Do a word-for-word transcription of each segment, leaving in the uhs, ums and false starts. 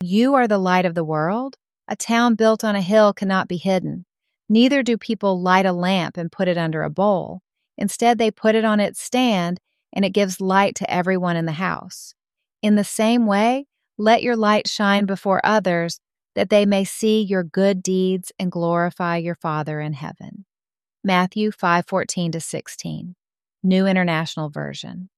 You are the light of the world. A town built on a hill cannot be hidden. Neither do people light a lamp and put it under a bowl. Instead, they put it on its stand, and it gives light to everyone in the house. In the same way, let your light shine before others, that they may see your good deeds and glorify your Father in heaven. Matthew five fourteen to sixteen, New International Version.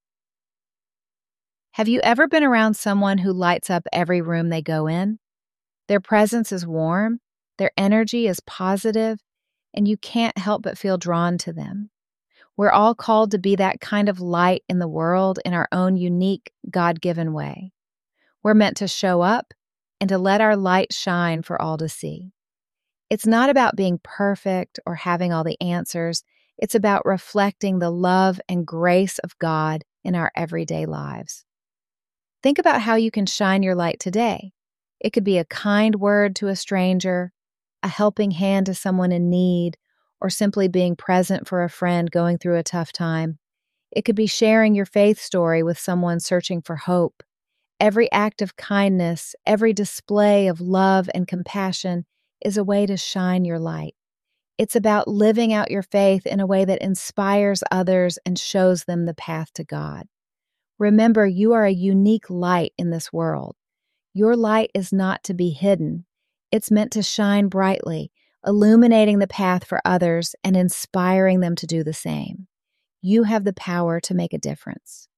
Have you ever been around someone who lights up every room they go in? Their presence is warm, their energy is positive, and you can't help but feel drawn to them. We're all called to be that kind of light in the world in our own unique, God-given way. We're meant to show up and to let our light shine for all to see. It's not about being perfect or having all the answers. It's about reflecting the love and grace of God in our everyday lives. Think about how you can shine your light today. It could be a kind word to a stranger, a helping hand to someone in need, or simply being present for a friend going through a tough time. It could be sharing your faith story with someone searching for hope. Every act of kindness, every display of love and compassion is a way to shine your light. It's about living out your faith in a way that inspires others and shows them the path to God. Remember, you are a unique light in this world. Your light is not to be hidden. It's meant to shine brightly, illuminating the path for others and inspiring them to do the same. You have the power to make a difference.